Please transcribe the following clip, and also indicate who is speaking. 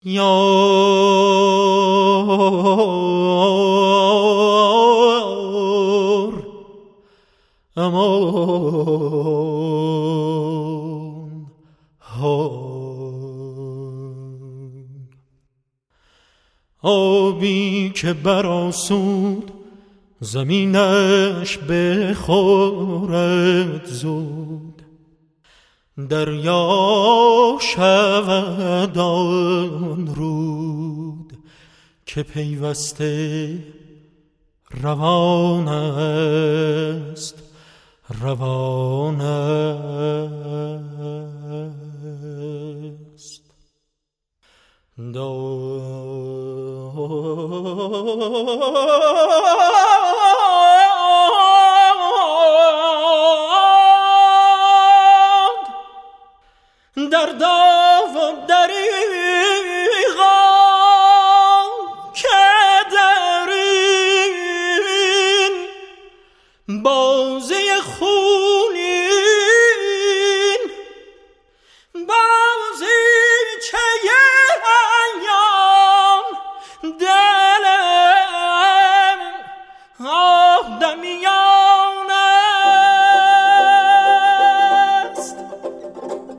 Speaker 1: یار امان آبی که برآسود زمینش بخورد زود، دریا شود آن رود که پیوسته روان است روان است. در داو و دریغا که درین بازی خونین بازی چه ایام دلم آدمی